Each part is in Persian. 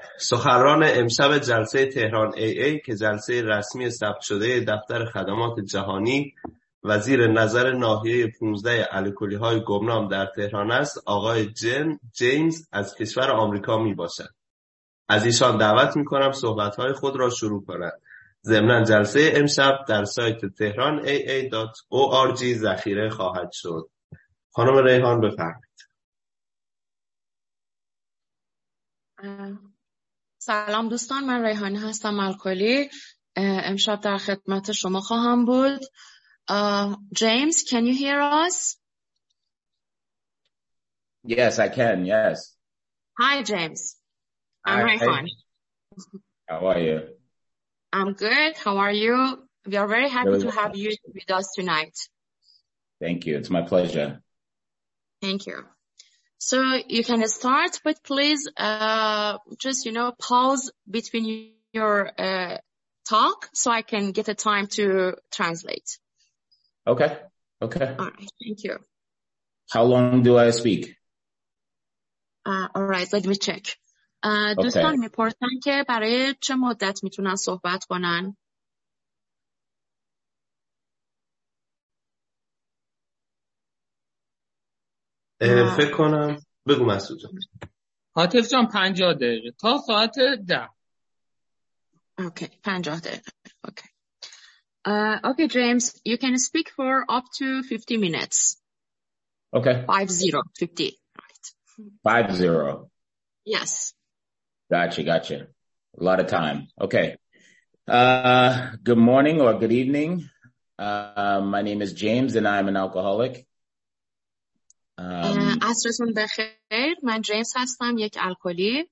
سخنران امشب جلسه تهران AA که جلسه رسمی ثبت شده دفتر خدمات جهانی و زیر نظر ناحیه 15 الکلی‌های گمنام در تهران است، آقای جیمز از کشور آمریکا می باشد. از ایشان دعوت می کنم صحبت‌های خود را شروع کنند. ضمناً جلسه امشب در سایت tehranaa.org ذخیره خواهد شد. خانم ریحان بفرمایید. سلام دوستان، من ریحانه هستم الکلی. امشب در خدمت شما خواهم بود. James, can you hear us? Yes, I can. Yes. Hi, James. I'm Rihan. How are you? I'm good. How are you? We are very happy to have you with us tonight. Thank you. It's my pleasure. Thank you. So you can start, but please just, pause between your talk so I can get a time to translate. Okay. All right. Thank you. How long do I speak? All right. Let me check. دوستان میپرسن که برای چه مدت میتونن صحبت کنن؟ فکر کنم بگو مسعود جان. حاطف جان 50 دقیقه تا ساعت 10. Okay, 50 دقیقه. Okay. Okay, James, you can speak for up to 50 minutes. Okay. 50. Right. 50. Yes. Gotcha. A lot of time. Okay. Good morning or good evening. My name is James and I'm an alcoholic. عصرتون بخیر. من جیمز هستم، یک الکلی.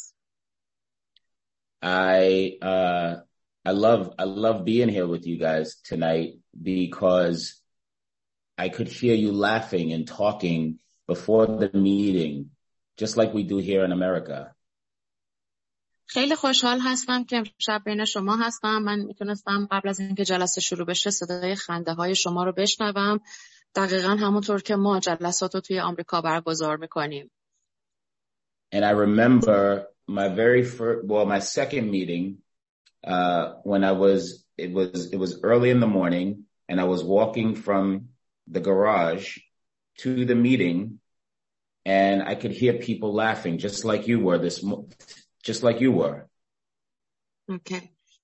I love being here with you guys tonight because I could hear you laughing and talking before the meeting, just like we do here in America. خیلی خوشحال هستم که امشب بین شما هستم. من میتونستم قبل از اینکه جلسه شروع بشه صدای خنده های شما رو بشنوم، دقیقاً همونطور که ما جلسات رو توی آمریکا برگزار میکنیم. And I remember my second meeting, when it was early in the morning and I was walking from the garage to the meeting and I could hear people laughing just like you were just like you were. Okay.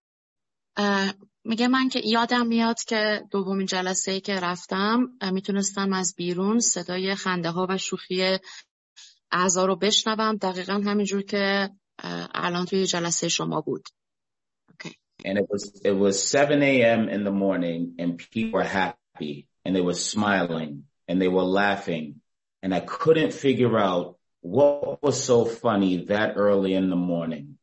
میگه من که یادم میاد که دومین جلسه‌ای که رفتم میتونستم از بیرون صدای خنده ها و شوخی اعضا رو بشنوم، دقیقاً همینجور که الان توی جلسه شما بود. Okay. And it was 7 a.m. in the morning and people were happy and they were smiling and they were laughing and I couldn't figure out what was so funny that early in the morning.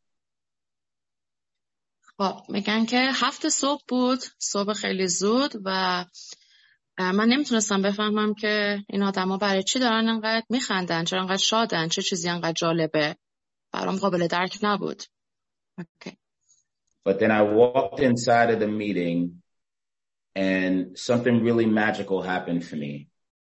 میگن که 7 صبح بود، صبح خیلی زود، و من نمیتونستم بفهمم که این آدما برای چی دارن انقدر میخندن، چرا انقدر شادن، چه چیزی انقدر جالبه. برام قابل درک نبود. Okay. But then I walked inside of the meeting and something really magical happened for me.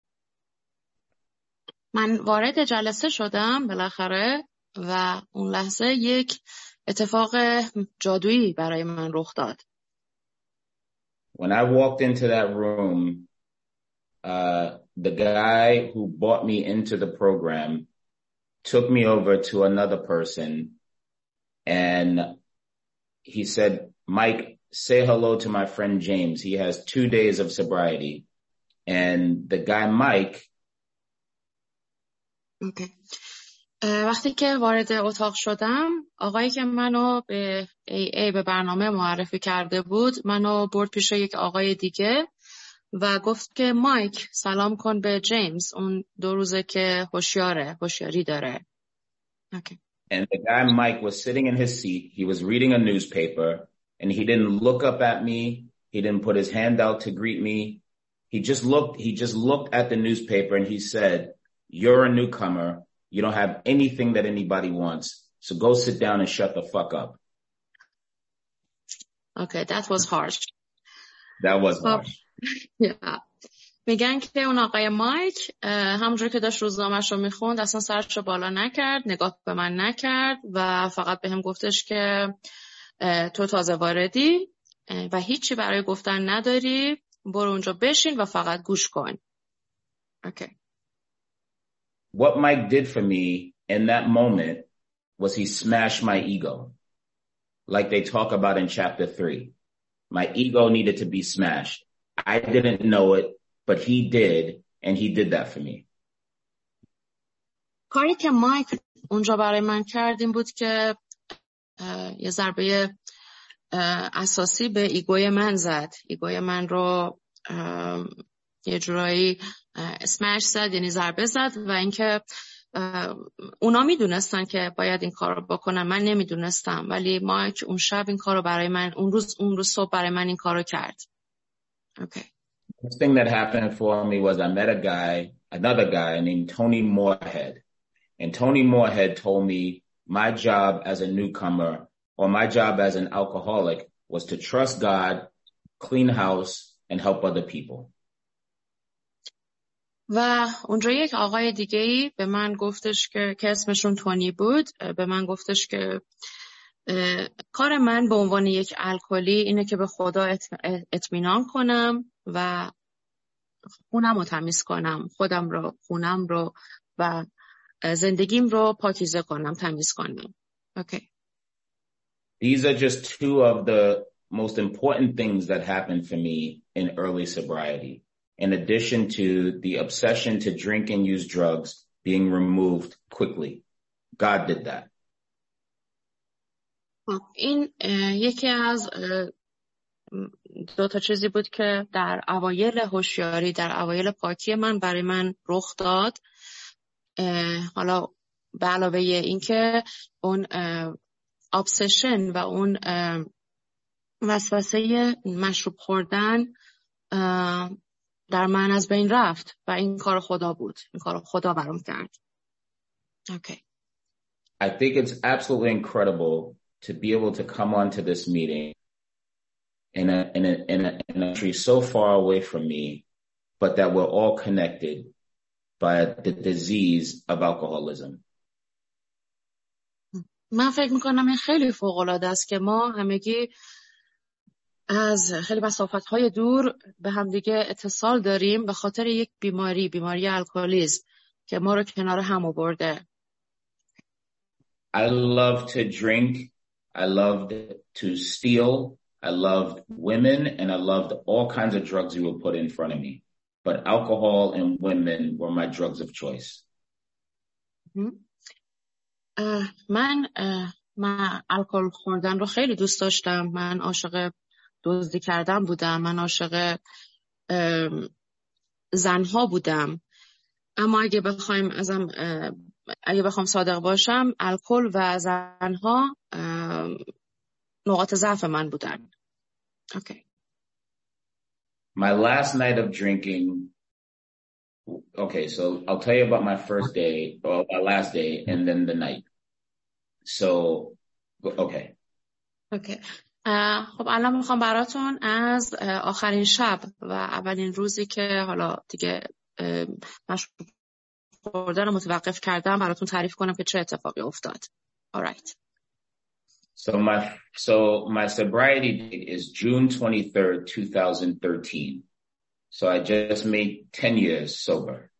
من وارد جلسه شدم بالاخره و اون لحظه یک اتفاق جادویی برای من رخ داد. When I walked into that room, the guy who brought me into the program took me over to another person and he said, Mike, say hello to my friend James. He has 2 days of sobriety. And the guy Mike. Okay. وقتی که وارد اتاق شدم، آقایی که منو به به برنامه معرفی کرده بود منو برد پیش یک آقای دیگه و گفت که مایک سلام کن به جیمز، اون 2 روزه که هوشیاری داره. Okay. And the guy Mike was sitting in his seat. He was reading a newspaper and he didn't look up at me. He didn't put his hand out to greet me. He just looked at the newspaper and he said, you're a newcomer. You don't have anything that anybody wants. So go sit down and shut the fuck up. Okay, that was harsh. That was harsh. Yeah. میگن که اون آقای مایک همونجور که داشت روزنامه‌شو میخوند اصلا سرشو بالا نکرد، نگاه به من نکرد و فقط بهم گفتش که تو تازه واردی و هیچی برای گفتن نداری، برو اونجا بشین و فقط گوش کن. Okay. What Mike did for me in that moment was he smashed my ego. Like they talk about in chapter 3. My ego needed to be smashed. I didn't know it, but he did, and he did that for me. کاری که مایک اونجا برای من کرد این بود که یه ضربه اساسی به ایگوی من زد. ایگوی من رو یه جورایی اسمش زد، یعنی ضربه زد و اینکه اونا میدونستن که باید این کار رو بکنن، من نمیدونستم، ولی مایک اون شب این کار رو برای من اون روز صبح برای من این کار رو کرد. Okay. The thing that happened for me was I met another guy named Tony Moorhead. And Tony Moorhead told me my job as a newcomer or my job as an alcoholic was to trust God, clean house, and help other people. و اونجا یک آقای دیگه‌ای به من گفتش که اسمشون تونی بود، به من گفتش که کار من به عنوان یک الکلی اینه که به خدا اطمینان کنم و خونم رو تمیز کنم، خونم رو و زندگیم رو پاکیزه کنم، تمیز کنم. Okay. These are just two of the most important things that happened for me in early sobriety. In addition to the obsession to drink and use drugs being removed quickly. God did that. این یکی از دو تا چیزی بود که در اوایل هوشیاری، در اوایل پاکی من برای من رخ داد. حالا به علاوه این که اون obsession و اون وسوسه مشروب خوردن در من از بین رفت و این کار خدا بود. این کار خدا برام کرد. Okay. I think it's absolutely incredible to be able to come onto this meeting in a country so far away from me, but that we're all connected by the disease of alcoholism. من فکر میکنم این خیلی فوق‌العاده است که ما همگی از خیلی مسافت‌های دور به همدیگه اتصال داریم به خاطر یک بیماری الکلیسم که ما رو کنار هم آورده. I loved to drink, I loved to steal, I loved women, and I loved all kinds of drugs you would put in front of me. But alcohol and women were my drugs of choice. من الکل خوردن رو خیلی دوست داشتم. من عاشق دزدی کردن بودم. من عاشق زنها بودم. اما اگه بخوام صادق باشم، الکل و زنها نقاط ضعف من بودن. Okay. My last night of drinking. Okay, so I'll tell you about my first day, or my last day, and then the night. So, okay. Okay. خب الان میخوام براتون از آخرین شب و اولین روزی که حالا دیگه مشروب خوردن رو متوقف کردم براتون تعریف کنم که چه اتفاقی افتاد. All right. So my sobriety date is June 23rd, 2013. So I just made 10 years sober.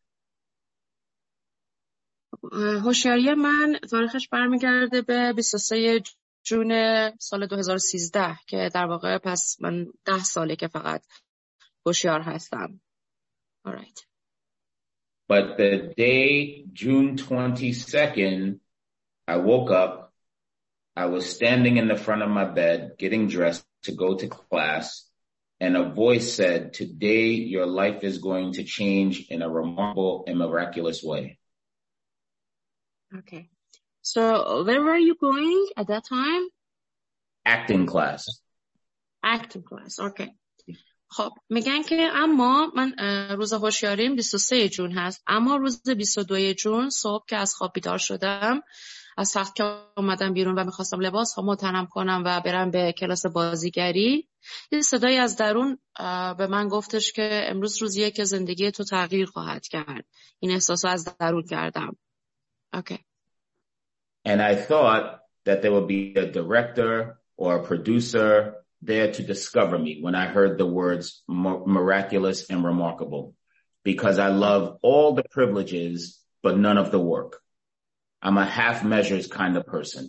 هوشیاری من تاریخش برمیگرده به 23 جون سال 2013 که در واقع پس من 10 ساله که فقط هوشیار هستم. All right. But the day, June 22nd, I woke up. I was standing in the front of my bed, getting dressed to go to class, and a voice said, "Today your life is going to change in a remarkable and miraculous way." Okay. So where were you going at that time? Acting class. Acting class. Okay. خب میگن که اما من روز هوشیاریم 23 جون هست، اما روز 22 جون صبح که از خواب بیدار شدم از تخت که اومدم بیرون و میخواستم لباس ها متنم کنم و برم به کلاس بازیگری، یه صدایی از درون به من گفتش که امروز روزیه که زندگی تو تغییر خواهد کرد. این احساس از درون کردم. Okay. And I thought that there would be a director or a producer there to discover me when I heard the words miraculous and remarkable, because I love all the privileges but none of the work. I'm a half measures kind of person.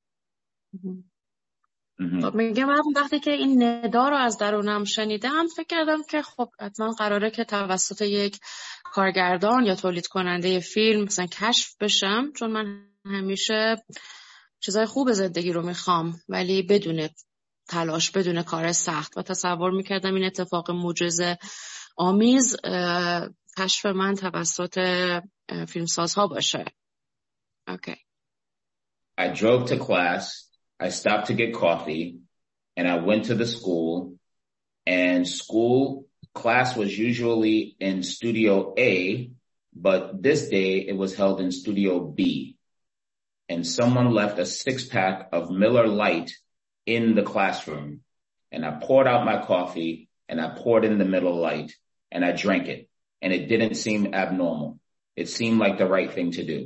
میگم وقتی که این ندا رو از درونم شنیدم فکر کردم که خب حتما قراره که توسط یک کارگردان یا تولید کننده فیلم مثلا کشف بشم، چون من همیشه چیزای خوب زندگی رو میخوام ولی بدون تلاش، بدون کار سخت، و تصور میکردم این اتفاق معجزه آمیز کشف من توسط فیلمسازها باشه. Okay. I drove to class, I stopped to get coffee, and I went to the school, and class was usually in Studio A, but this day it was held in Studio B. And someone left a 6-pack of Miller Lite in the classroom. And I poured out my coffee and I poured in the Miller Lite and I drank it. And it didn't seem abnormal. It seemed like the right thing to do.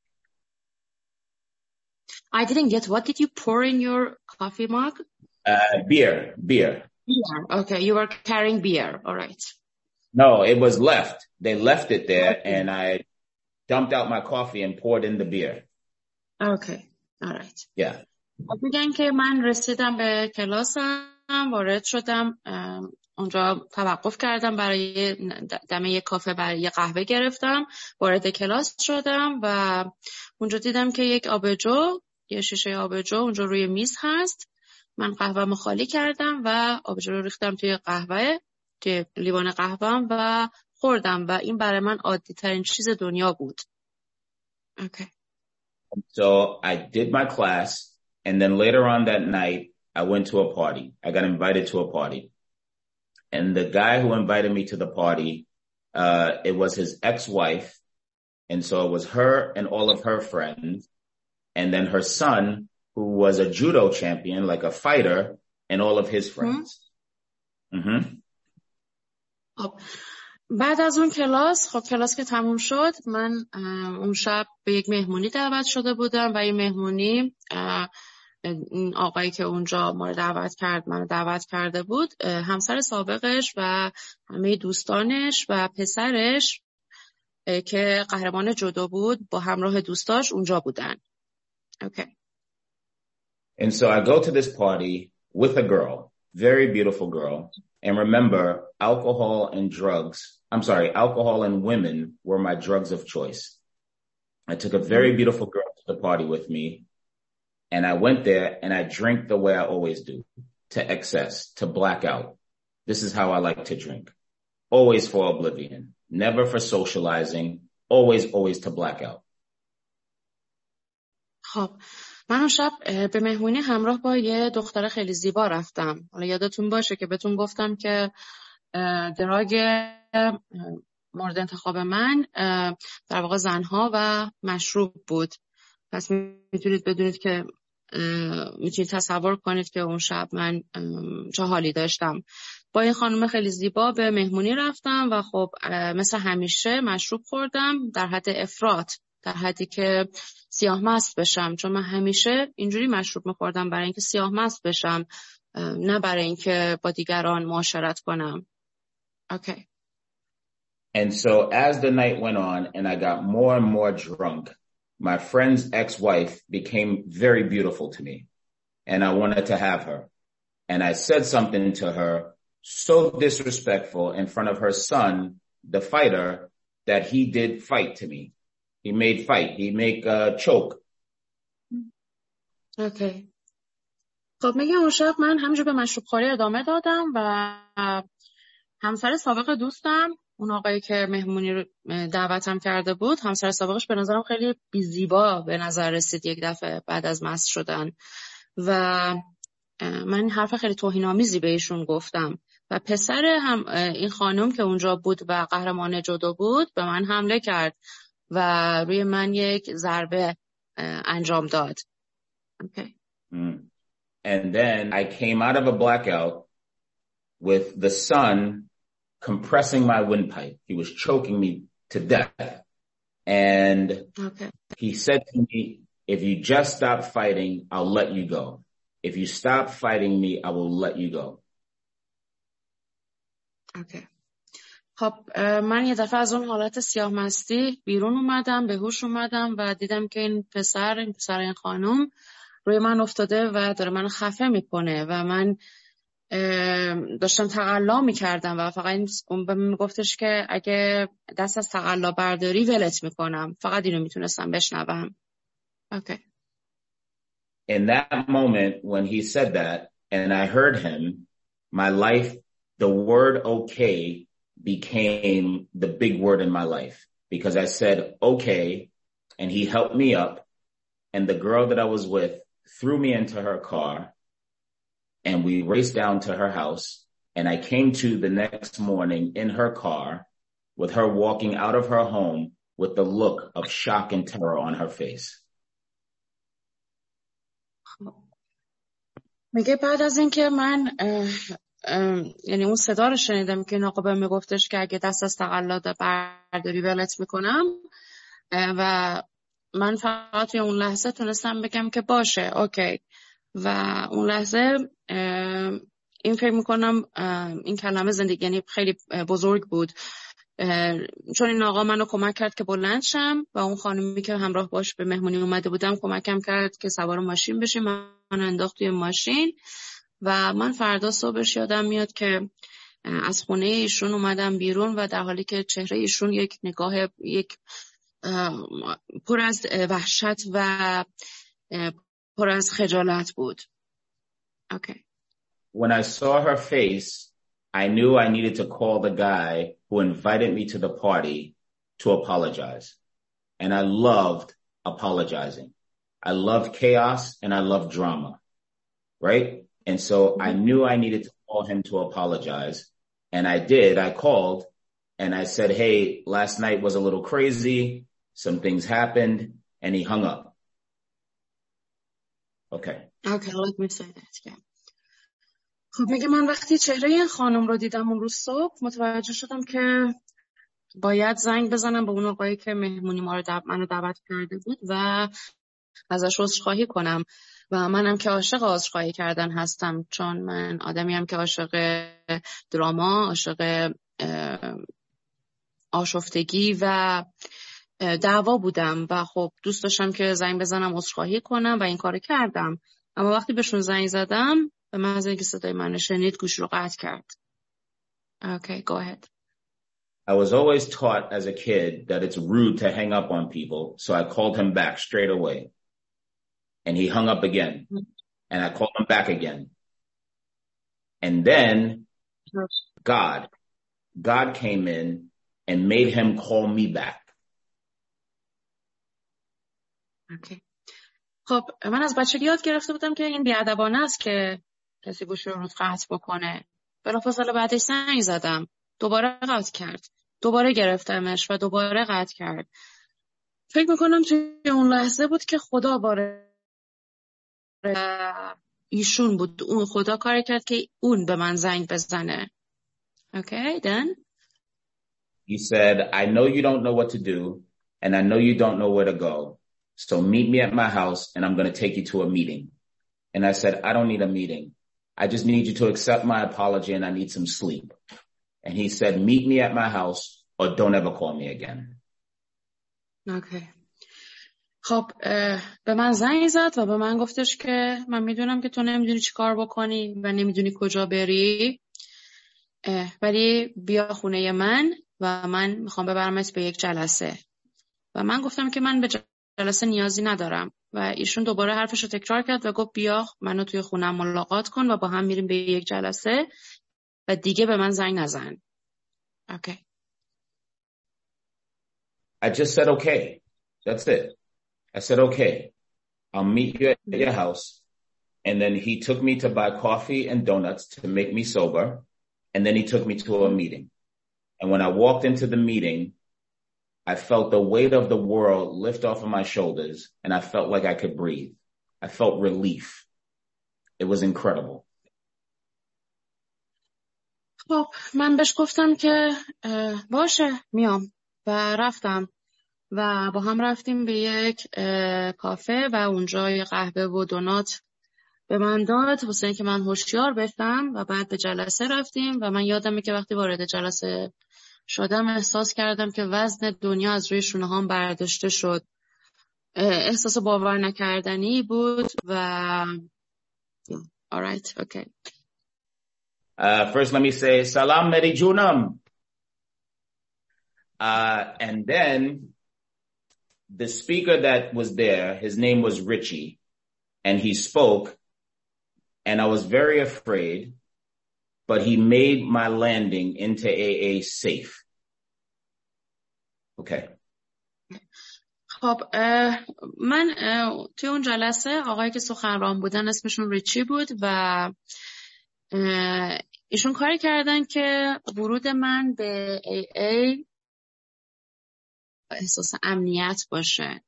I didn't get, what did you pour in your coffee mug? Beer. Beer. Okay, you were carrying beer. All right. No, it was left. They left it there and I dumped out my coffee and poured in the beer. Okay. All right. Yeah. میگن که من رسیدم به کلاسم، وارد شدم، اونجا توقف کردم برای دم یک کافه، برای یه قهوه گرفتم، وارد کلاس شدم و اونجا دیدم که یک آبجو، یه شیشه آبجو اونجا روی میز هست. من قهوه‌مو خالی کردم و آبجو رو ریختم توی قهوه، توی لیوان قهوه‌ام و خوردم و این برای من عادی ترین چیز دنیا بود. Okay. So I did my class, and then later on that night, I went to a party. I got invited to a party. And the guy who invited me to the party, it was his ex-wife. And so it was her and all of her friends. And then her son, who was a judo champion, like a fighter, and all of his friends. بعد از اون کلاس، خب کلاس که تموم شد، من اون شب به یک مهمونی دعوت شده بودم و این مهمونی این آقایی که اونجا ما رو دعوت کرده بود، همسر سابقش و همه دوستانش و پسرش که قهرمان جودو بود با همراه دوستاش اونجا بودن. Okay. And so I go to this party with a girl, very beautiful girl. And remember, alcohol and women were my drugs of choice. I took a very beautiful girl to the party with me. And I went there and I drank the way I always do, to excess, to black out. This is how I like to drink. Always for oblivion, never for socializing, always to black out. خب من اون شب به مهمونی همراه با یه دختر خیلی زیبا رفتم. حالا یادتون باشه که بهتون گفتم که دراگ مورد انتخاب من در واقع زنها و مشروب بود. پس میتونید بدونید که میتونید تصور کنید که اون شب من چه حالی داشتم. با این خانم خیلی زیبا به مهمونی رفتم و خب مثل همیشه مشروب خوردم در حد افراط، در حدی که سیاه مست بشم، چون من همیشه اینجوری مشروب میخوردم برای اینکه سیاه مست بشم، نه برای اینکه با دیگران معاشرت کنم. Okay. And so as the night went on and I got more and more drunk, my friend's ex-wife became very beautiful to me and I wanted to have her. And I said something to her so disrespectful in front of her son, the fighter, that he did fight to me. He made choke. Okay. خب میگم اون شب من همینجور به مشروب خوری ادامه دادم و همسر سابق دوستم، اون آقایی که مهمونی رو دعوتم کرده بود، همسر سابقش به نظرم خیلی بی‌زیبا به نظر رسید یک دفعه بعد از مست شدن و من حرف خیلی توهین‌آمیزی بهشون گفتم و پسر هم این خانم که اونجا بود و قهرمان جودو بود به من حمله کرد و روی من یک ضربه انجام داد. Okay. And then I came out of a blackout with the sun compressing my windpipe. He was choking me to death. And he said to me, if you just stop fighting, I'll let you go. If you stop fighting me, I will let you go. Okay. خب من یه دفعه از اون حالت سیاه مستی بیرون اومدم، به هوش اومدم و دیدم که این پسر این خانم روی من افتاده و داره من خفه میکنه و من داشتم تقلا میکردم و فقط اون به من میگفتش که اگه دست از تقلا برداری ولت میکنم. فقط اینو میتونستم بشنوم. Okay. In that moment when he said that and I heard him, my life, the word okay became the big word in my life, because I said okay and he helped me up, and the girl that I was with threw me into her car and we raced down to her house, and I came to the next morning in her car with her walking out of her home with the look of shock and terror on her face. میگه بعد از اینکه من یعنی اون صدا رو شنیدم که این آقا بهم میگفتش که اگه دست از تقلا برداری ولت میکنم و من فقط توی اون لحظه تونستم بگم که باشه اوکی. و اون لحظه این فکر میکنم این کلمه زندگی یعنی خیلی بزرگ بود، چون این آقا منو کمک کرد که بلند شم و اون خانمی که همراه باش به مهمونی اومده بودم کمکم کرد که سوار ماشین بشیم. من انداخت توی ماشین و من فردا صبحش یادم میاد که از خونه ایشون اومدم بیرون و در حالی که چهره ایشون یک نگاه یک پر از وحشت و پر از خجالت بود. Okay. When I saw her face, I knew I needed to call the guy who invited me to the party to apologize. And I loved apologizing. I loved chaos and I loved drama. Right? And so I knew I needed to call him to apologize. And I did. I called and I said, hey, last night was a little crazy. Some things happened. And he hung up. Okay. Okay, let me say that again. خب میگه من وقتی چهره این خانم رو دیدم اون روز صبح متوجه شدم که باید زنگ بزنم به اون آقایی که مهمونی منو دعوت کرده بود و ازش عذرخواهی کنم. و منم که عاشق عذرخواهی کردن هستم، چون من آدمیم که عاشق دراما، عاشق آشفتگی و دعوا بودم و خب دوست داشتم که زنگ بزنم عذرخواهی کنم و این کارو کردم. اما وقتی بهشون زنگ زدم به محض اینکه صدای من شنید گوش رو قطع کرد. Okay, go ahead. I was always taught as a kid that it's rude to hang up on people, so I called him back straight away. And he hung up again. And I called him back again. And then God came in and made him call me back. Okay. خب من از بچگی یاد گرفته بودم که این بیادبانه است که کسی گوشی رو قطع بکنه. بلافاصله بعدش زنگ زدم، دوباره قطع کرد، دوباره گرفتمش و دوباره قطع کرد. فکر میکنم توی اون لحظه بود که خدا باره ایشون بود، اون خدا کار کرد که اون به من زنگ بزنه. Okay, then He said, I know you don't know what to do and I know you don't know where to go. So meet me at my house and I'm going to take you to a meeting. And I said, I don't need a meeting. I just need you to accept my apology and I need some sleep. And he said, meet me at my house or don't ever call me again. Okay. خب به من زنگ زد و به من گفتش که من میدونم که تو نمیدونی چی کار بکنی و نمیدونی کجا بری، ولی بیا خونه من و من میخوام ببرمت به یک جلسه. و من گفتم که من به جلسه نیازی ندارم و ایشون دوباره حرفش رو تکرار کرد و گفت بیا منو توی خونم ملاقات کن و با هم میریم به یک جلسه و دیگه به من زنگ نزن. Okay. I just said, okay. That's it. I said, okay, I'll meet you at your house. And then he took me to buy coffee and donuts to make me sober. And then he took me to a meeting. And when I walked into the meeting, I felt the weight of the world lift off of my shoulders and I felt like I could breathe. I felt relief. It was incredible. خب من بهش گفتم که باشه میام و رفتم و با هم رفتیم به یک کافه و اونجا یه قهوه و دونات به من داد واسه اینکه من هوشیار بشم و بعد به جلسه رفتیم و من یادمه که وقتی وارد جلسه شدم احساس کردم که وزن دنیا از روی شونه هام برداشته شد. احساس باور نکردنی بود و alright, okay. First let me say Salam Meri Junam. And then the speaker that was there, his name was Richie, and he spoke, and I was very afraid, but he made my landing into AA safe. Okay. خب من توی اون جلسه آقایی که سخنران بودن اسمشون ریچی بود و ایشون کاری کردن که ورود من به AA احساس امنیت باشه.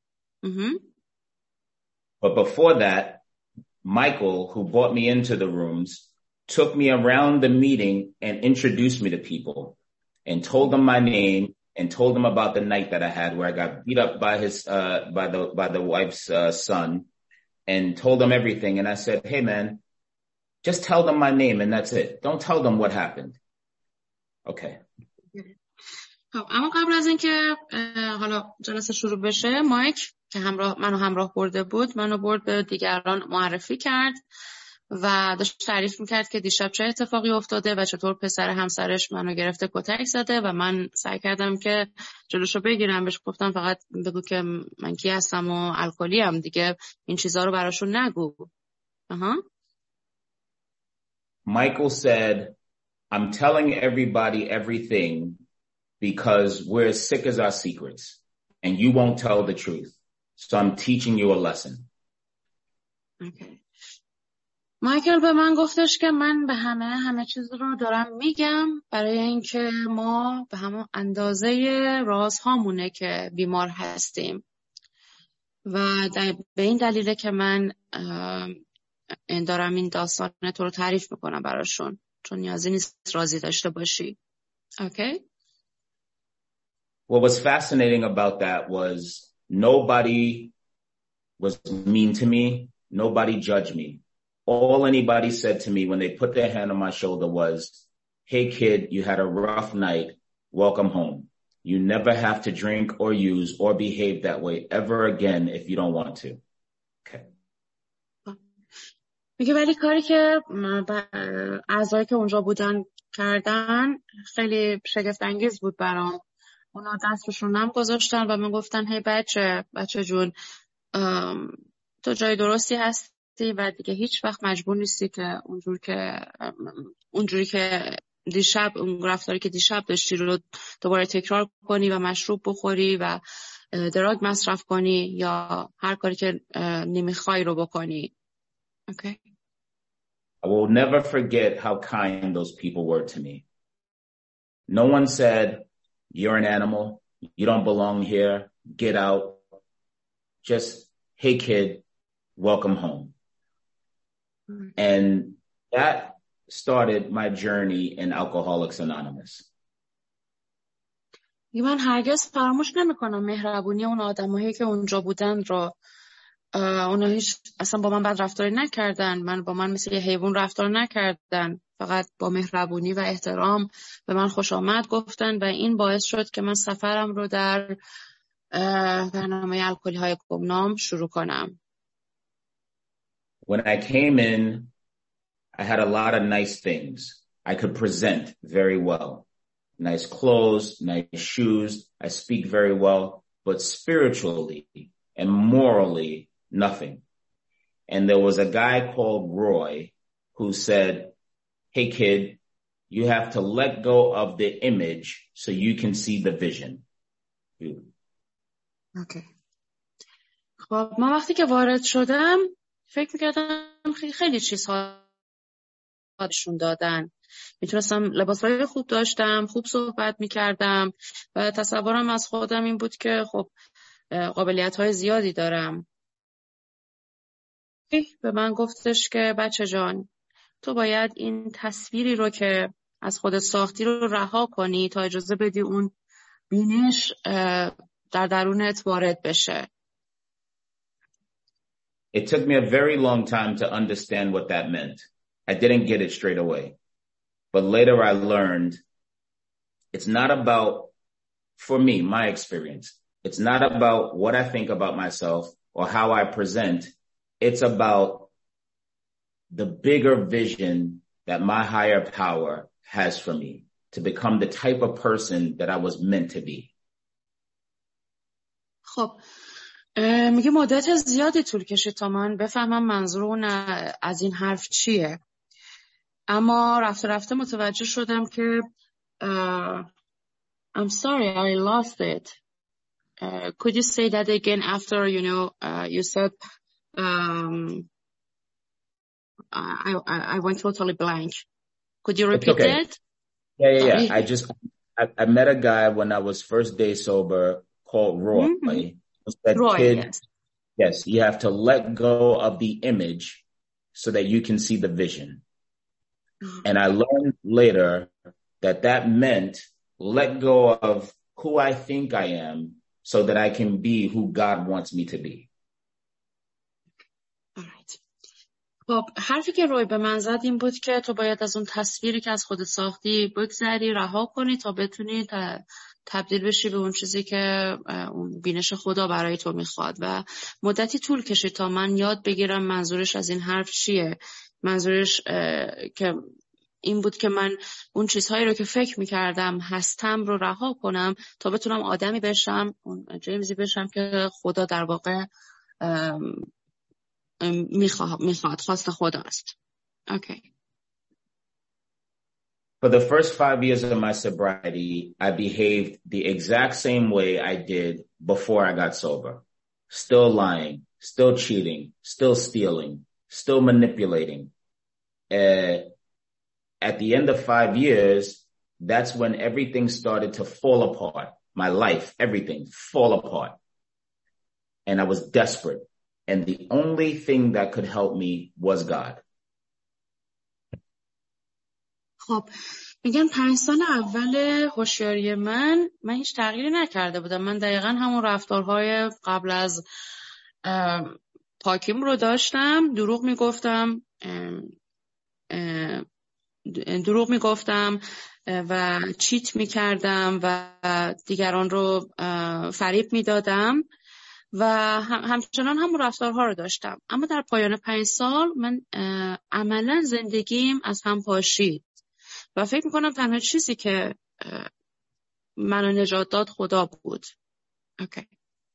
But before that, Michael, who brought me into the rooms, took me around the meeting and introduced me to people and told them my name and told them about the night that I had where I got beat up by his, by the wife's son, and told them everything. And I said, hey man, just tell them my name and that's it. Don't tell them what happened. Okay. اما قبل از اینکه حالا جلسه شروع بشه مایک که منو همراه برده بود منو برد به دیگران معرفی کرد و داشت تعریف میکرد که دیشب چه اتفاقی افتاده و چطور پسر همسرش منو گرفته کتک زده و من سعی کردم که جلوشو بگیرم. بهش گفتم فقط بگو که من کی هستم و الکلی ام دیگه، این چیزا رو براشون نگو. Michael said, I'm telling everybody everything because we're as sick as our secrets and you won't tell the truth. So I'm teaching you a lesson. Okay. مایکل به من گفتش که من به همه چیز رو دارم میگم برای اینکه ما به همون اندازه رازهامونه که بیمار هستیم و به این دلیله که من دارم این داستان تو رو تعریف میکنم براشون، چون نیازی نیست رازی داشته باشی. Okay? What was fascinating about that was nobody was mean to me. Nobody judged me. All anybody said to me when they put their hand on my shoulder was, hey kid, you had a rough night. Welcome home. You never have to drink or use or behave that way ever again if you don't want to. Okay. میگه ولی کاری که اعضایی که اونجا بودن کردن خیلی شگفت انگیز بود برام. اونا دستشون نم گذاشتن و من گفتن هی بچه جون تو جای درستی هستی و دیگه هیچ وقت مجبور نیستی که اونجوری که دیشب اون رفتاری که دیشب داشتی رو دوباره تکرار کنی و مشروب بخوری و دراگ مصرف کنی یا هر کاری که نمیخوای رو بکنی. Okay. I will never forget how kind those people were to me. No one said, you're an animal, you don't belong here, get out. Just, hey kid, welcome home. And that started my journey in Alcoholics Anonymous. من هرگز فراموش نمی‌کنم مهربونی اون آدمایی که اونجا بودن رو. اونا هیچ اصلا با من بد رفتاری نکردن، با من مثل یه حیوان رفتار نکردن، فقط با مهربونی و احترام به من خوش آمد گفتن و این باعث شد که من سفرم رو در برنامه الکلی های گمنام شروع کنم. When I came in, I had a lot of nice things. I could present very well. Nice clothes, nice shoes. I speak very well, but spiritually and morally, nothing. And there was a guy called Roy who said, hey kid, you have to let go of the image so you can see the vision. Okay. خب من وقتی که وارد شدم فکر میکردم خیلی چیزها بهشون دادن میتونستم لباسای خوب داشتم، خوب صحبت میکردم و تصورم از خودم این بود که خب قابلیت‌های زیادی دارم. به من گفتش که بچه جان، تو باید این تصویری رو که از خودت ساختی رو رها کنی تا اجازه بدی اون بینش در درونت وارد بشه. It took me a very long time to understand what that meant. I didn't get it straight away. But later I learned it's not about, for me, my experience, it's not about what I think about myself or how I present. It's about the bigger vision that my higher power has for me to become the type of person that I was meant to be. خب میگه مدت زیادی طول کشید تا من بفهمم منظور اون از این حرف چیه. اما رفته رفته متوجه شدم که I'm sorry, I lost it. Could you say that again after, you said I went totally blank. Could you repeat it? Yeah. I met a guy when I was first day sober called Roy. Mm-hmm. Roy, yes. You have to let go of the image so that you can see the vision. Mm-hmm. And I learned later that meant let go of who I think I am so that I can be who God wants me to be. All right. خب حرفی که روی به من زد این بود که تو باید از اون تصویری که از خودت ساختی بگذری، رها کنی تا بتونی تبدیل بشی به اون چیزی که اون بینش خدا برای تو میخواد. و مدتی طول کشید تا من یاد بگیرم منظورش از این حرف چیه. منظورش که این بود که من اون چیزهایی رو که فکر میکردم هستم رو رها کنم تا بتونم آدمی بشم، اون جیمزی بشم که خدا در واقع میخواد، خواست خداست. Okay. For the first 5 years of my sobriety, I behaved the exact same way I did before I got sober. Still lying, still cheating, still stealing, still manipulating. At the end of 5 years, that's when everything started to fall apart. My life, everything fall apart. And I was desperate. And the only thing that could help me was God. خب میگن 5 سال اول هوشیاری من هیچ تغییری نکرده بودم. من دقیقا همون رفتارهای قبل از پاکیم رو داشتم. دروغ میگفتم و چیت میکردم و دیگران رو فریب میدادم و همچنان همون رفتارها رو داشتم. اما در پایان 5 سال من عملا زندگیم از هم پاشید و فکر میکنم تنها چیزی که منو نجات داد خدا بود. Okay.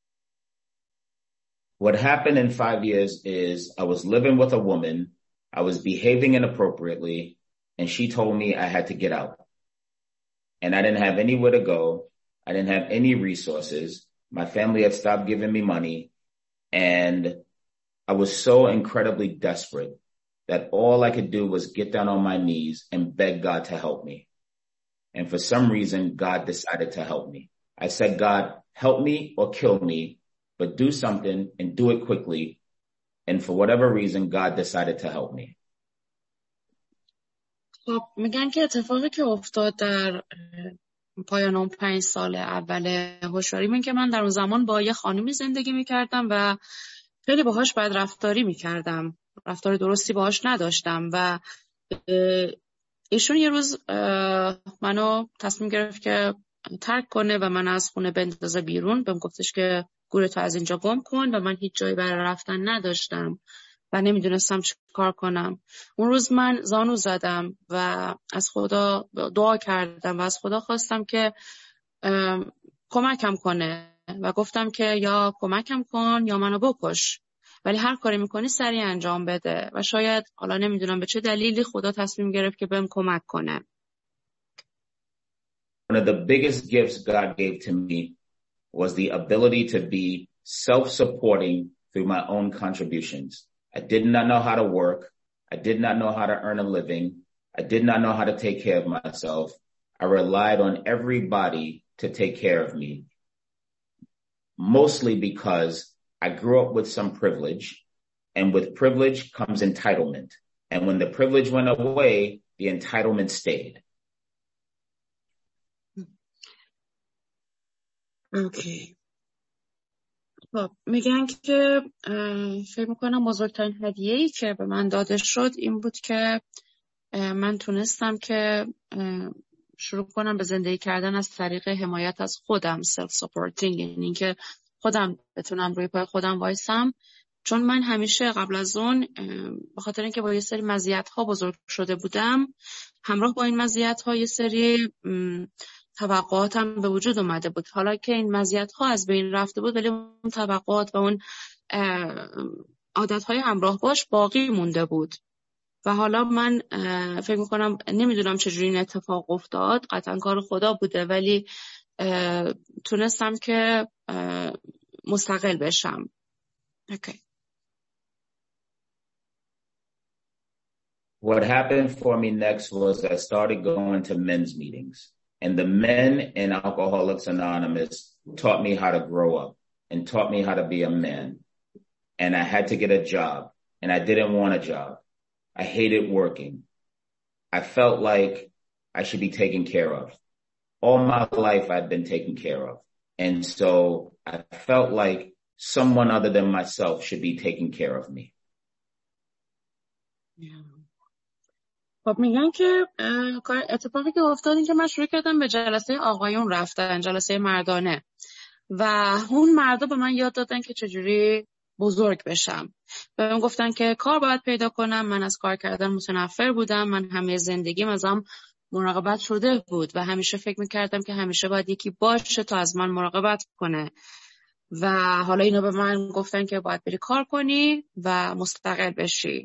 What happened in 5 years is I was living with a woman. I was behaving inappropriately and she told me I had to get out. And I didn't have anywhere to go. I didn't have any resources. My family had stopped giving me money. And I was so incredibly desperate that all I could do was get down on my knees and beg God to help me. And for some reason, God decided to help me. I said, God, help me or kill me, but do something and do it quickly. And for whatever reason, God decided to help me. خب میگن که اتفاقی که افتاد در پایان اون 5 سال اول هوشیاری من که من در اون زمان با یه خانمی زندگی میکردم و خیلی باهاش بد رفتاری میکردم. رفتار درستی باهاش نداشتم و ایشون یه روز منو تصمیم گرفت که ترک کنه و من از خونه بندازه بیرون. بهم گفتش که گورتو از اینجا گم کن و من هیچ جایی برای رفتن نداشتم و نمیدونستم چه کار کنم. اون روز من زانو زدم و از خدا دعا کردم و از خدا خواستم که کمکم کنه و گفتم که یا کمکم کن یا منو بکش، ولی هر کاری میکنی سریع انجام بده. و شاید حالا نمیدونم به چه دلیلی خدا تصمیم گرفت که بهم کمک کنه. One of the biggest gifts God gave to me was the ability to be self-supporting through my own contributions. I did not know how to work. I did not know how to earn a living. I did not know how to take care of myself. I relied on everybody to take care of me, mostly because I grew up with some privilege, and with privilege comes entitlement. And when the privilege went away, the entitlement stayed. اوکی. خب میگن که فکر میکنم بزرگترین هدیه‌ای که به من داده شد این بود که من تونستم که شروع کنم به زندگی کردن از طریق حمایت از خودم، سلف ساپورتینگ، یعنی اینکه خودم بتونم روی پای خودم وایسم. چون من همیشه قبل از اون به خاطر اینکه با یه سری مزیت‌ها بزرگ شده بودم، همراه با این مزیت‌ها یه سری توقعاتم به وجود اومده بود. حالا که این مزیت‌ها از بین رفته بود، ولی اون توقعات و اون عادت‌های همراه باش باقی مونده بود. و حالا من فکر میکنم، نمیدونم چجوری این اتفاق افتاد، قطعا کار خدا بوده، ولی تونستم که مستقل بشم. Okay. What happened for me next was I started going to men's meetings, and the men in Alcoholics Anonymous taught me how to grow up and taught me how to be a man. And I had to get a job, and I didn't want a job. I hated working. I felt like I should be taken care of. All my life I'd been taken care of. And so I felt like someone other than myself should be taking care of me. خب میگن که اتفاقی که افتاد این که من شروع کردم به جلسه آقایون رفتن، جلسه مردانه، و اون مردا به من یاد دادن که چجوری بزرگ بشم. به من گفتن که کار باید پیدا کنم. من از کار کردن متنفر بودم. من همه زندگیم ازم مراقبت شده بود و همیشه فکر میکردم که همیشه باید یکی باشه تا از من مراقبت کنه. و حالا اینا به من گفتن که باید بری کار کنی و مستقل بشی.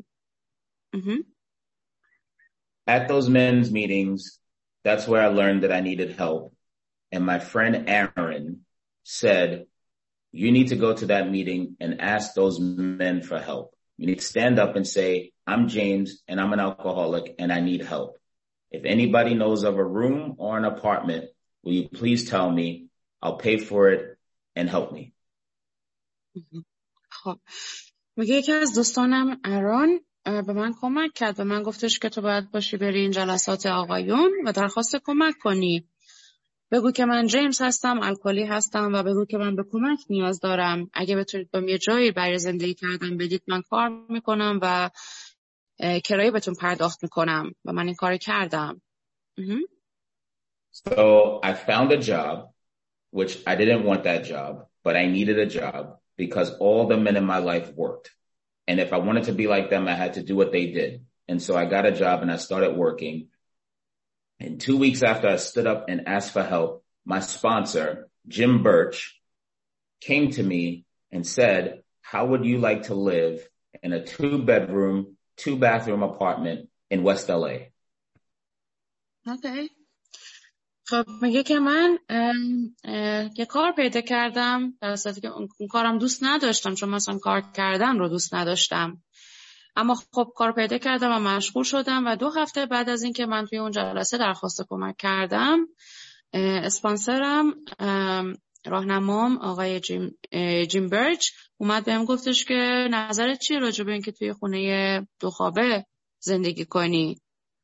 At those men's meetings, that's where I learned that I needed help. And my friend Aaron said, you need to go to that meeting and ask those men for help. You need to stand up and say, I'm James and I'm an alcoholic and I need help. If anybody knows of a room or an apartment, will you please tell me? I'll pay for it and help me. خب میگه یکی از دوستانم ارون به من کمک کرد و من گفتش که تو باید باشی بری این جلسات آقایون و درخواست کمک کنی. بگو که من جیمز هستم، الکلی هستم و بگو که من به کمک نیاز دارم. اگه بتونید با یه جایی برای زندگی کردن بدید، من کار میکنم و کرایه بهتون پرداخت میکنم و من این کار کردم. So I found a job, which I didn't want that job, but I needed a job because all the men in my life worked. And if I wanted to be like them, I had to do what they did. And so I got a job and I started working. And 2 weeks after I stood up and asked for help, my sponsor, Jim Birch, came to me and said, how would you like to live in a 2-bedroom, 2-bathroom apartment in West LA? Okay. خب میگه که من یه کار پیدا کردم، در صورتی که اون کارم دوست نداشتم، چون مثلا کار کردن رو دوست نداشتم. اما خب کار پیدا کردم و مشغول شدم و 2 هفته بعد از این که من توی اون جلسه درخواست کمک کردم، اسپانسرم، راهنمام آقای جیم برچ اومد بهم گفتش که نظرت چیه راجع به اینکه توی خونه 2 خوابه زندگی کنی؟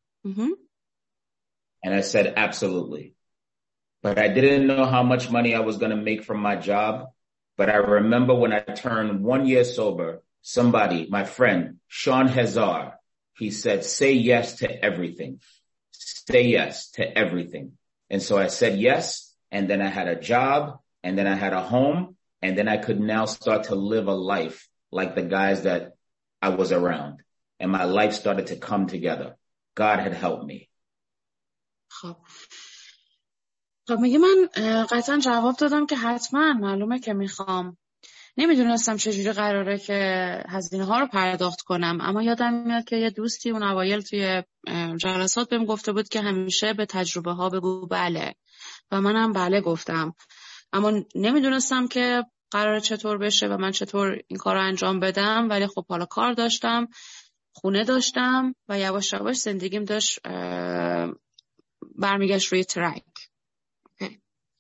And I said, absolutely. But I didn't know how much money I was going to make from my job. But I remember when I turned 1 year sober, somebody, my friend, Sean Hazar, he said, say yes to everything. Say yes to everything. And so I said yes. And then I had a job. And then I had a home. And then I could now start to live a life like the guys that I was around. And my life started to come together. God had helped me. خب میگه من قطعا جواب دادم که حتما معلومه که میخوام. نمیدونستم چجوری قراره که هزینه ها رو پرداخت کنم، اما یادم میاد که یه دوستی اون اوایل توی جلسات بهم گفته بود که همیشه به تجربه ها بگو بله، و منم بله گفتم. اما نمیدونستم که قراره چطور بشه و من چطور این کار رو انجام بدم، ولی خب حالا کار داشتم خونه داشتم و یواش یواش زندگیم داشت برمیگشت روی ترک. Okay.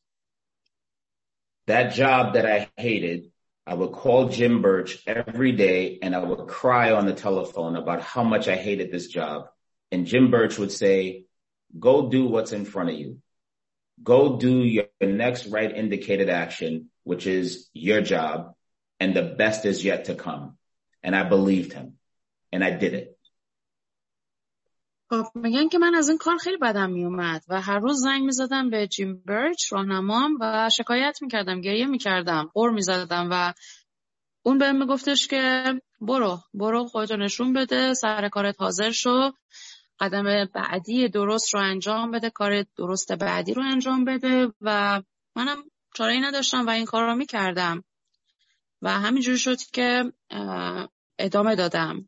That job that I hated, I would call Jim Birch every day and I would cry on the telephone about how much I hated this job. And Jim Birch would say, go do what's in front of you. Go do your next right indicated action, which is your job, and the best is yet to come. And I believed him. And I did it. میگن که من از این کار خیلی بدم میومد و هر روز زنگ میزدم به جیم برچ راهنمام و شکایت میکردم، گریه میکردم، غر میزدم و اون بهم میگفتش که برو خودتو نشون بده، سر کارت حاضر شو، قدم بعدی درست رو انجام بده، کار درست بعدی رو انجام بده و منم چاره‌ای نداشتم و این کار رو میکردم و همینجوری شد که ادامه دادم.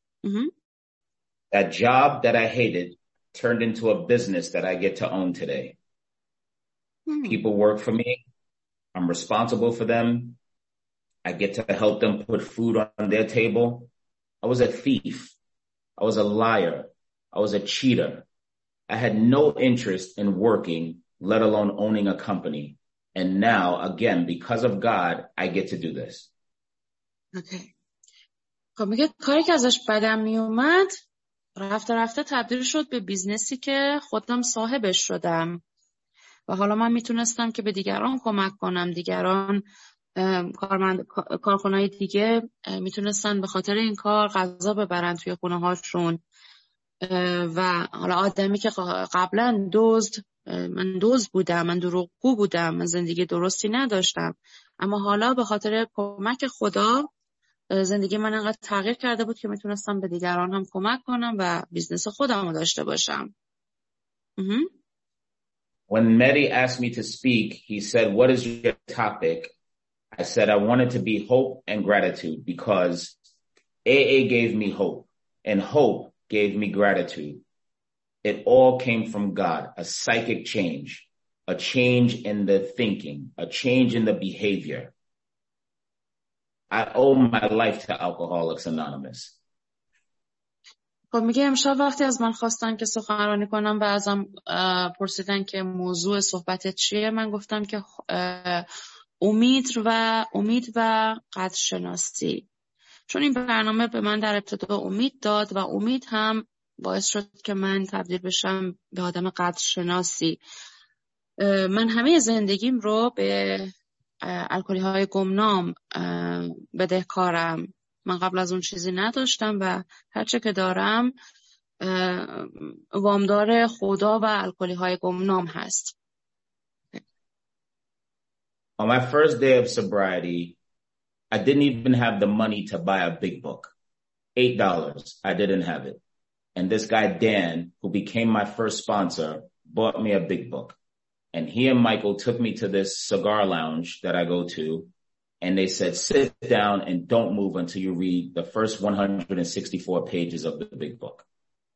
That job that I hated turned into a business that I get to own today. People work for me. I'm responsible for them. I get to help them put food on their table. I was a thief. I was a liar. I was a cheater. I had no interest in working, let alone owning a company. And now, again, because of God, I get to do this. Okay. خب میگه کاری که ازش بدم میومد رفته رفته تبدیل شد به بیزنسی که خودم صاحبش شدم و حالا من میتونستم که به دیگران کمک کنم. دیگران کارکنای دیگه میتونستن به خاطر این کار غذا ببرن توی خونه هاشون و حالا آدمی که قبلا من دزد بودم، من دروغگو بودم، من زندگی درستی نداشتم، اما حالا به خاطر کمک خدا زندگی من انقدر تغییر کرده بود که میتونستم به دیگران هم کمک کنم و بیزنس خودم رو داشته باشم. When Mehdi asked me to speak, he said, what is your topic? I said, I wanted to be hope and gratitude because AA gave me hope and hope gave me gratitude. It all came from God, a psychic change, a change in the thinking, a change in the behavior. I owe my life to Alcoholics Anonymous. خب میگه امشب وقتی از من خواستن که سخنرانی کنم و ازم پرسیدن که موضوع صحبتت چیه، من گفتم که امید و قدرشناسی، چون این برنامه به من در ابتدا امید داد و امید هم باعث شد که من تبدیل بشم به آدم قدرشناسی. من همه زندگیم رو به الکلی های گمنام بدهکارم. من قبل از اون چیزی نداشتم و هرچه که دارم وامدار خدا و الکلی های گمنام هست. On my first day of sobriety, I didn't even have the money to buy a big book. $8. I didn't have it. And this guy, Dan, who became my first sponsor, bought me a big book. And he and Michael took me to this cigar lounge that I go to. And they said, sit down and don't move until you read the first 164 pages of the big book.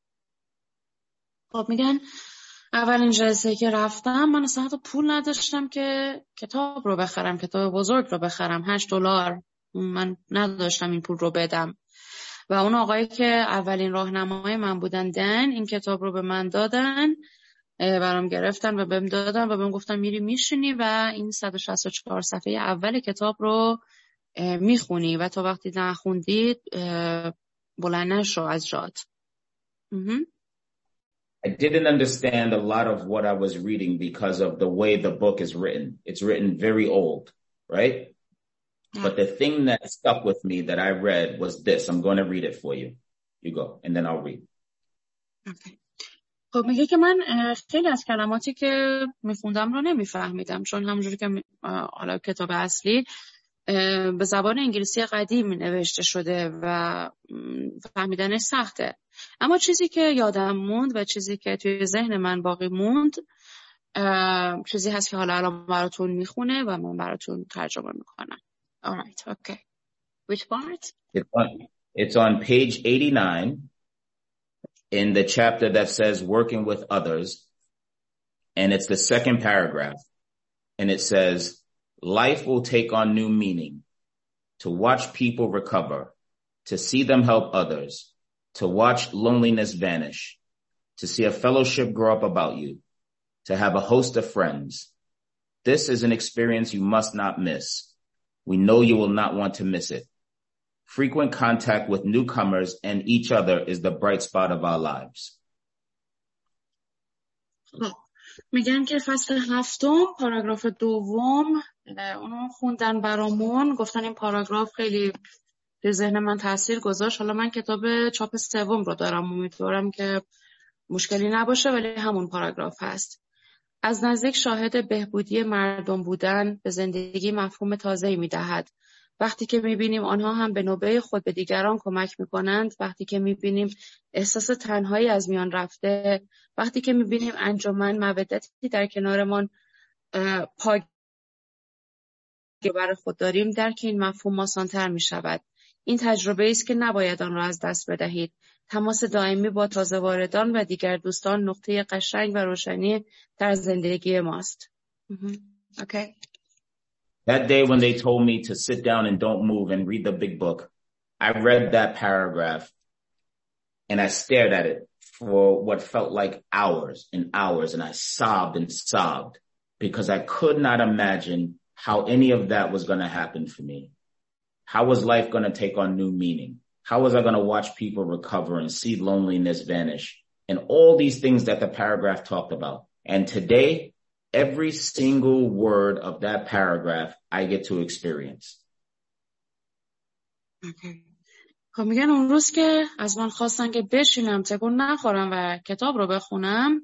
خب میگن اولین جلسه که رفتم من اصلا پول نداشتم که کتاب رو بخرم، کتاب بزرگ رو بخرم. $8 من نداشتم این پول رو بدم و اون آقایی که اولین راهنمای من بودن دن این کتاب رو به من دادن، برام گرفتن و بهم دادن و بهم گفتن میری میشینی و این 164 صفحه اول کتاب رو میخونی و تا وقتی نخوندید بلند نشو از جات. I didn't understand a lot of what I was reading because of the way the book is written. It's written very old, right? Yeah. But the thing that stuck with me that I read was this. I'm going to read it for you. You go, and then I'll read. Okay. خب میگه که من خیلی از کلماتی که میخوندم رو نمیفهمیدم، چون همونجوری که حالا کتاب اصلی به زبان انگلیسی قدیم نوشته شده و فهمیدنش سخته. اما چیزی که یادم موند و چیزی که توی ذهن من باقی موند چیزی هست که حالا الان براتون میخونه و من براتون ترجمه میکنم. Alright, okay. Which part? It's on page 89 in the chapter that says working with others. And it's the second paragraph. And it says, life will take on new meaning, to watch people recover, to see them help others, to watch loneliness vanish, to see a fellowship grow up about you, to have a host of friends. This is an experience you must not miss. We know you will not want to miss it. Frequent contact with newcomers and each other is the bright spot of our lives. میگن که فصل 7 پاراگراف 2 اونو خوندن برامون، گفتن این پاراگراف خیلی در ذهن من تاثیر گذاشت. حالا من کتاب چاپ 3 رو دارم، امیدوارم که مشکلی نباشه، ولی همون پاراگراف هست. از نزدیک شاهد بهبودی مردم بودن به زندگی مفهوم تازه‌ای می‌دهد. وقتی که می‌بینیم آنها هم به نوبه خود به دیگران کمک می‌کنند، وقتی که می‌بینیم احساس تنهایی از میان رفته، وقتی که می‌بینیم انجمن مودتی در کنارمان پای برای خود داریم، درک این مفهوم آسان‌تر می‌شود. این تجربه است که نباید آن را از دست بدهید. تماس دائمی با تازه واردان و دیگر دوستان نقطه قشنگ و روشنی در زندگی ماست. Okay. That day when they told me to sit down and don't move and read the big book, I read that paragraph and I stared at it for what felt like hours and hours, and I sobbed because I could not imagine how any of that was going to happen for me. How was life going to take on new meaning? How was I going to watch people recover and see loneliness vanish? And all these things that the paragraph talked about. And today, every single word of that paragraph I get to experience. Okay. خب میگن اون روز که از من خواستن که بشینم تکون نخورم و کتاب رو بخونم،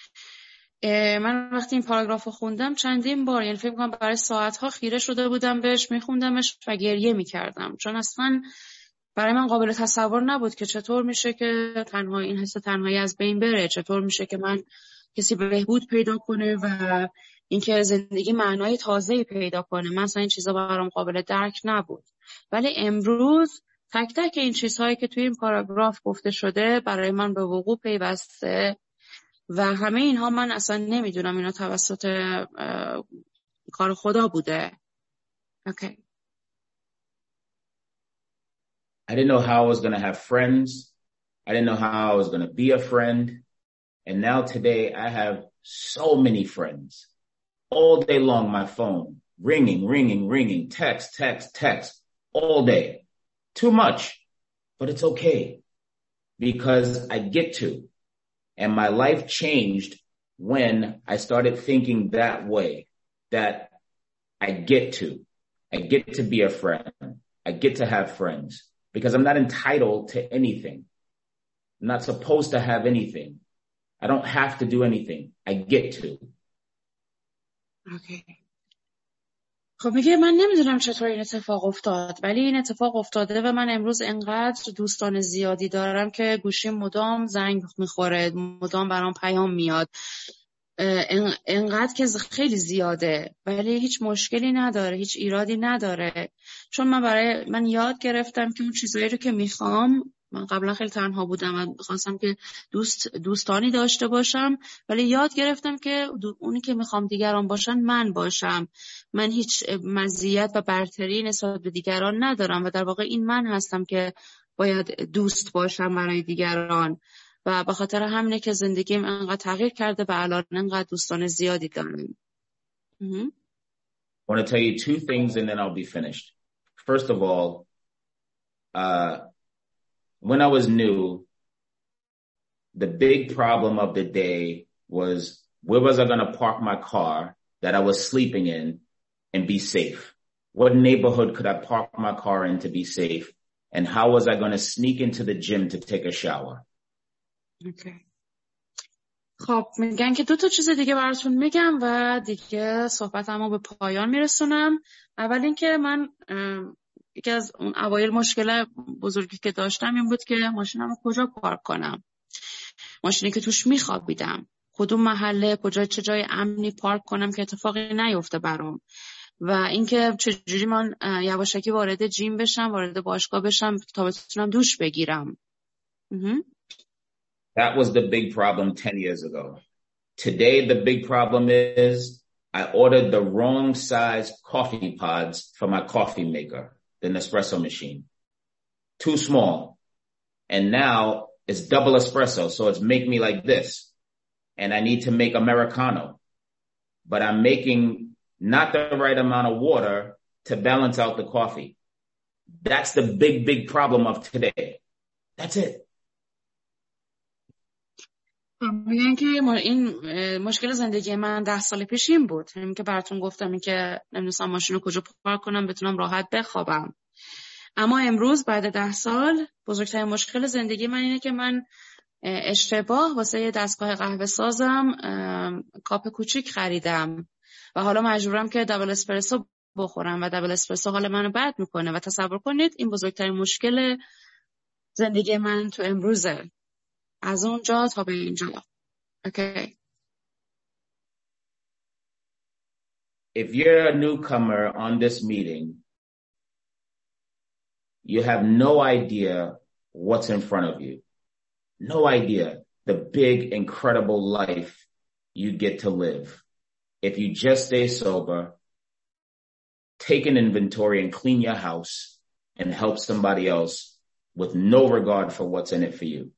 من وقتی این پاراگراف رو خوندم چندین بار، یعنی فکر کنم برای ساعتها خیره شده بودم بهش، میخوندمش و گریه میکردم، چون اصلا برای من قابل تصور نبود که چطور میشه که تنهایی، این حس تنهایی از بین بره، چطور میشه که من کسی بهبود پیدا کنه و اینکه زندگی معنای تازه‌ای پیدا کنه. من اصلا این چیزا برام قابل درک نبود، ولی امروز تک تک این چیزهایی که توی این پاراگراف گفته شده برای من به وقوع پیوسته و همه اینها من اصلا نمیدونم اینا توسط کار خدا بوده. Okay. I didn't know how I was going to have friends. I didn't know how I was going to be a friend. And now today I have so many friends. All day long my phone, ringing, text, all day. Too much, but it's okay because I get to. And my life changed when I started thinking that way, that I get to be a friend. I get to have friends because I'm not entitled to anything. I'm not supposed to have anything. I don't have to do anything. I get to. Okay. خب میگه من نمیدونم چطور این اتفاق افتاد، ولی این اتفاق افتاده و من امروز انقدر دوستان زیادی دارم که گوشیم مدام زنگ میخوره، مدام برام پیام میاد، انقدر که خیلی زیاده، ولی هیچ مشکلی نداره، هیچ ایرادی نداره، چون من یاد گرفتم که اون چیزایی رو که میخوام، من قبلا خیلی تنها بودم و خواستم که دوستانی داشته باشم، ولی یاد گرفتم که اونی که میخوام دیگران باشن من باشم. من هیچ مزیت و برتری نسبت به دیگران ندارم و در واقع این من هستم که باید دوست باشم برای دیگران و به خاطر همینه که زندگیم انقدر تغییر کرده و الان انقدر دوستان زیادی دارم. I want to tell you 2 things and then I'll be finished. First of all, when I was new, the big problem of the day was where was I going to park my car that I was sleeping in and be safe? What neighborhood could I park my car in to be safe? And how was I going to sneak into the gym to take a shower? Okay. خب میگن که 2 چیز دیگه براتون میگم و دیگه صحبتمو به پایان میرسونم. اول اینکه من یکی از اون اوایل مشکل بزرگی که داشتم این بود که ماشینمو کجا پارک کنم، ماشینی که توش میخوابیدم، کدوم محله، چه جای امنی پارک کنم که اتفاقی نیفته برام، و اینکه چجوری من یواشکی وارد جیم بشم، وارد باشگاه بشم تا بتونم دوش بگیرم. That was the big problem 10 years ago. Today, the big problem is I ordered the wrong size coffee pods for my coffee maker, the Nespresso machine. Too small. And now it's double espresso. So it's make me like this. And I need to make Americano. But I'm making not the right amount of water to balance out the coffee. That's the big, big problem of today. That's it. میگن که این مشکل زندگی من 10 سال پیش این بود. همین که براتون گفتم این که نمیدونستم ماشین رو کجا پارک کنم بتونم راحت بخوابم. اما امروز بعد 10 سال بزرگترین مشکل زندگی من اینه که من اشتباه واسه یه دستگاه قهوه سازم کاپ کوچیک خریدم و حالا مجبورم که دابل اسپرسو بخورم و دابل اسپرسو حال منو بد میکنه و تصور کنید این بزرگترین مشکل زندگی من تو امروزه. از اونجا تا به اینجا. Okay. If you're a newcomer on this meeting, you have no idea what's in front of you. No idea the big, incredible life you get to live. If you just stay sober, take an inventory and clean your house and help somebody else with no regard for what's in it for you.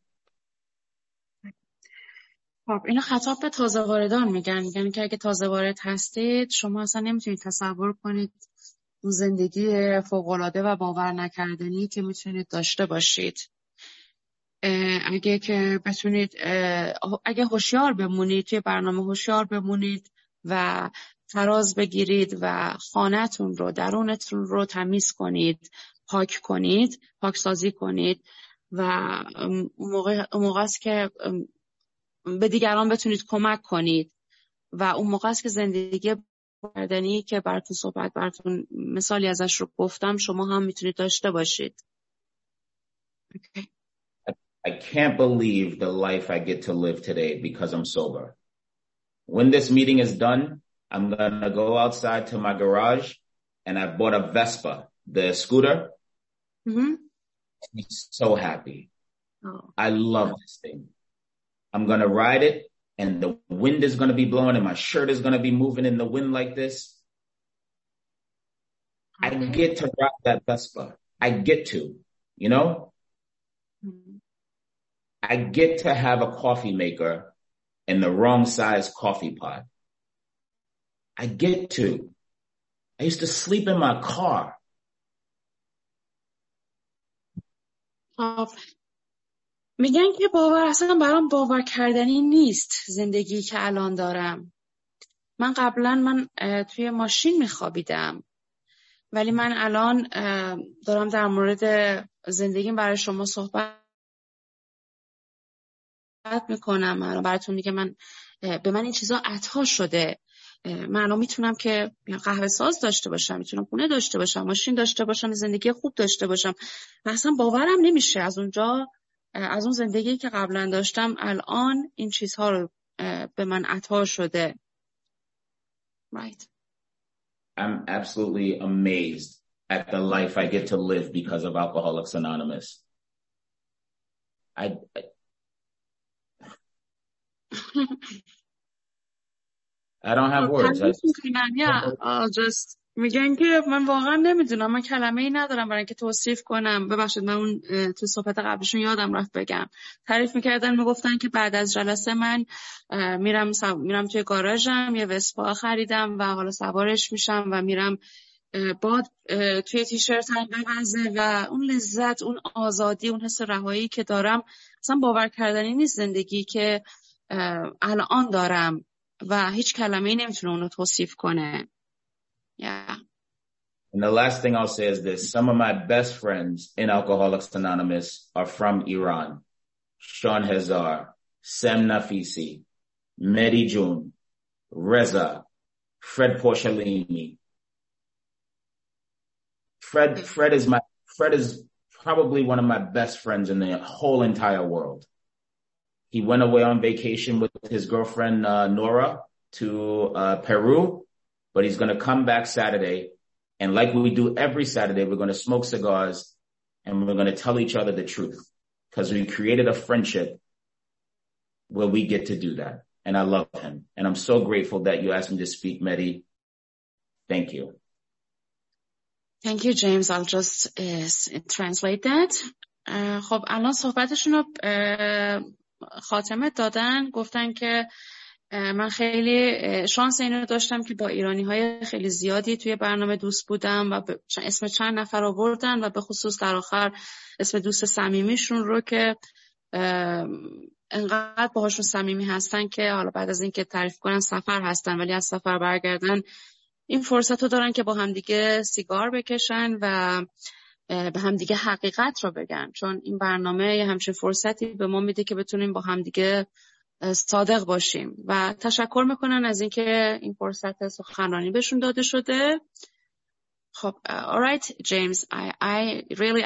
خب اینو خطاب به تازه واردان میگن که اگه تازه وارد هستید شما اصلا نمیتونید تصور کنید اون زندگی فوق‌العاده و باور نکردنی که میتونید داشته باشید. اگه که بتونید اگه هوشیار بمونید توی برنامه هوشیار بمونید و تراز بگیرید و خانه‌تون رو درونتون رو تمیز کنید، پاک کنید، پاکسازی کنید و اون موقع است که به دیگران بتونید کمک کنید و اون موقع است که زندگی بردنی که براتون مثالی ازش رو گفتم شما هم میتونید داشته باشید. Okay. I can't believe the life I get to live today because I'm sober. When this meeting is done, I'm going to go outside to my garage and I bought a Vespa, the scooter. Mm-hmm. I'm so happy. Oh. I love this thing. I'm going to ride it and the wind is going to be blowing and my shirt is going to be moving in the wind like this. Okay. I get to ride that Vespa. I get to, you know? Mm-hmm. I get to have a coffee maker in the wrong size coffee pot. I get to. I used to sleep in my car. میگن که اصلا برام باور کردنی نیست زندگی که الان دارم. من قبلا توی ماشین میخوابیدم ولی من الان دارم در مورد زندگیم برای شما صحبت میکنم. براتون میگم به من این چیزا عطا شده. من الان میتونم که قهوه ساز داشته باشم، میتونم خونه داشته باشم، ماشین داشته باشم، زندگی خوب داشته باشم. اصلا باورم نمیشه از اون زندگی که قبلا داشتم الان این چیزها رو به من عطا شده. Right. I'm absolutely amazed at the life I get to live because of Alcoholics Anonymous. I don't have words. میگن که من واقعا نمیدونم، من کلمه‌ای ندارم برای اینکه توصیف کنم. ببخشید من اون تو صحبت قبلشون یادم رفت بگم. تعریف میکردن میگفتن که بعد از جلسه من میرم توی گاراژم یه وسپا خریدم و حالا سوارش میشم و میرم باد توی تیشرتم بوزه و اون لذت، اون آزادی، اون حس رهایی که دارم اصلا باور کردنی نیست. زندگی که الان دارم و هیچ کلمه‌ای نمیتونه اونو توصیف کنه. Yeah. And the last thing I'll say is this. Some of my best friends in Alcoholics Anonymous are from Iran. Sean Hazar, Sam Nafisi, Mehdi June, Reza, Fred Porcellini. Fred is probably one of my best friends in the whole entire world. He went away on vacation with his girlfriend, Nora, to Peru, but he's going to come back Saturday. And like we do every Saturday, we're going to smoke cigars and we're going to tell each other the truth, because we created a friendship where we get to do that. And I love him. And I'm so grateful that you asked me to speak, Mehdi. Thank you. Thank you, James. I'll just translate that. خب الان صحبتشون رو خاتمه دادن، گفتن که من خیلی شانس اینو داشتم که با ایرانی‌های خیلی زیادی توی برنامه دوست بودم و اسم چند نفر آوردن و به خصوص در آخر اسم دوست صمیمیشون رو که انقدر باهاشون صمیمی هستن که حالا بعد از اینکه تعریف کنن سفر هستن ولی از سفر برگردن این فرصت رو دارن که با همدیگه سیگار بکشن و به همدیگه حقیقت رو بگن، چون این برنامه یه همچین فرصتی به ما میده که بتونیم با همدیگه صادق باشیم و تشکر میکنن از اینکه این فرصت سخنرانی بهشون داده شده. خب alright James, I really